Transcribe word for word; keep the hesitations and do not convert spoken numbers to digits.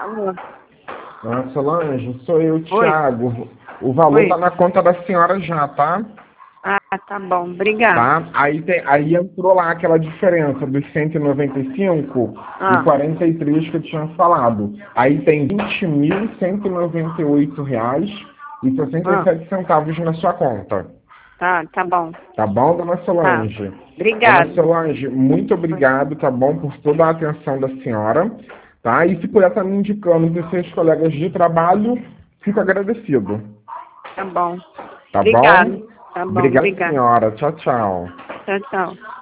Alô? Ah, Solange, sou eu, Oi. Thiago. O valor Oi. tá na conta da senhora já, tá? Ah, tá bom. Obrigada. Tá? Aí, tem, aí entrou lá aquela diferença dos cento e noventa e cinco e Ah, quarenta e três que eu tinha falado. Aí tem vinte mil cento e noventa e oito reais e sessenta e ah. sete centavos na sua conta. Tá, tá bom. Tá bom, dona Tá. Solange? Dona Obrigada. Solange, muito obrigado, tá bom, por toda a atenção da senhora. Tá? E se puder estar me indicando para os seus colegas de trabalho, fico agradecido. Tá bom. Tá Obrigada. bom? Tá bom, Obrigado, obrigada. senhora. Tchau, tchau. Tchau, tchau.